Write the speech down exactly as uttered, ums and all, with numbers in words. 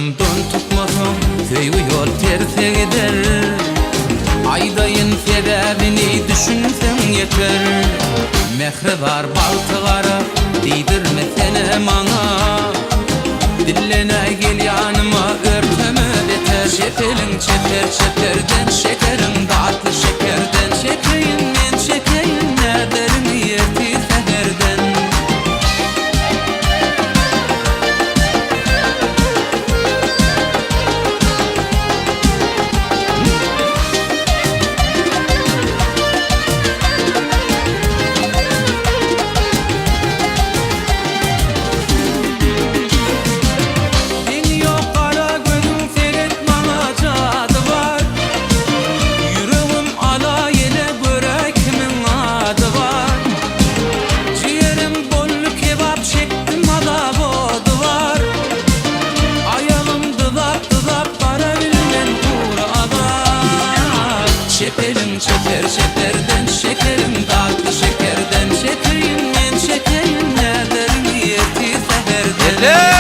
Yolumdan tutmasam köy yol terse gider. Aydayın sebebini düşünsen yeter. Mehri var baltılara değdirme sene bana. Dillene gel yanıma örteme beter. Şekelin çeker çekerden şekerim tatlı şekerden. Şekeyin men şekeyin nereden yerti seherden. Şekerim çeker şekerden şekerim tatlı şekerden. Şekerin men şekerin nereden yerti seherden.